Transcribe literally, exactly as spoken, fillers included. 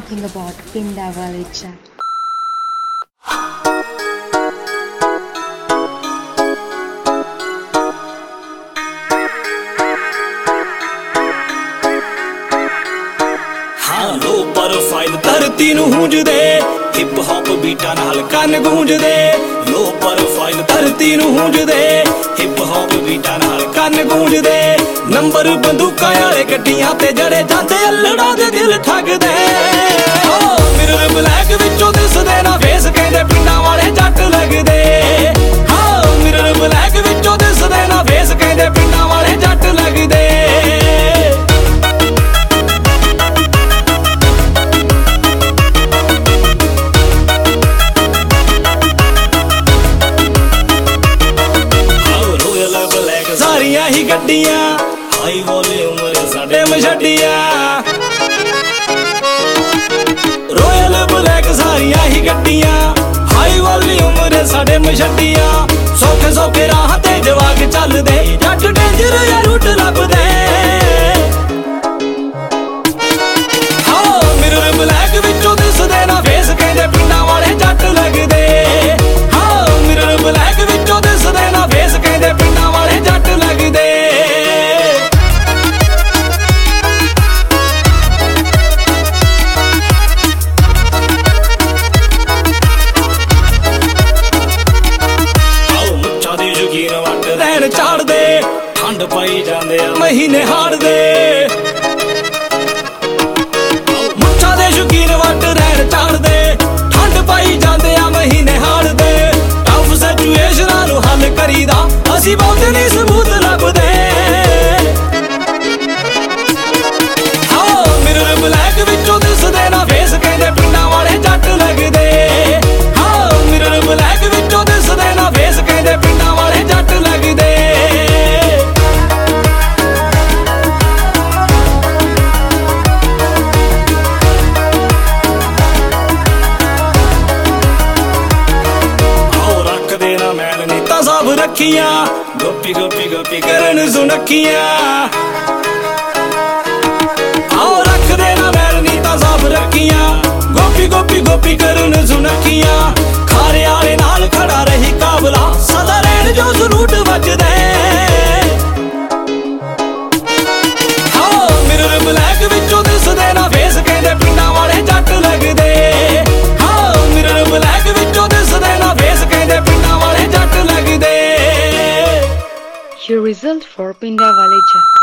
talking about Pinda Village. Low profile धरती नूं गूंजदे hip hop बीटां नाल कंन गूंजदे लो प्रोफाइल धरती नूं गूंजदे हिप हॉप बीटां नाल कंन गूंजदे नंबर बंदूकां वाले गड्डियां ते जड़े जांदे अल्लड़ां दे दिल ठगदे ओ मिरर ब्लैक विचों दिसदे ना फेस कहंदे पिंडां वाले जट लगदे हां मिरर ब्लैक विचों दिसदे ना फेस कहंदे पिंडां वाले जट लगदे सारियां ही गड्डियां हाई वॉल्यूम साडे मछडियां रॉयल ब्लैक सारियां ही गड्डियां हाई वॉल्यूम साडे मछडियां सौखे सौखे राह ते जवाक चलदे जट डेंजर या रूट लभदे हां मिरर ब्लैक विचों दिसदे ना फेस कहंदे पिंडां वाले जट लगदे हां मिरर ब्लैक विचों दिसदे ना फेस कहंदे पिंडां वाले जट लगदे रैन चाड़दे ठंड पाई जांदे महीने हाड़दे मुच्छां दे शौकीन वट रैन चाड़दे ठंड पाई जांदे महीने हाड़दे टफ सिचुएशनां नूं हल करीदा असीं बहुत नहीं सबूत लभदे हां मिरर ब्लैक विचों दिसदे ना फेस कहंदे पिंडां वाले जट लगदे हां मिरर ब्लैक विचों दिसदे ना फेस कहंदे पिंडां वाले जट लगदे सब रखियां गोपी गोपी गोपी करन सुनखियां आओ रख देना मैल नीता सब रखियां गोपी गोपी गोपी करन सुनखियां खारे आले नाल खड़ा रही काबला सदा रहन जो सलूट वजदे आओ मिरर ब्लैक विचों दिसदे ना फेस कहंदे पिंडां वाले जट लगदे आओ मिरर ब्लैक विचों दिसदे ना फेस कहंदे पिंडां वाले जट लगदे Your result for Pinda Village.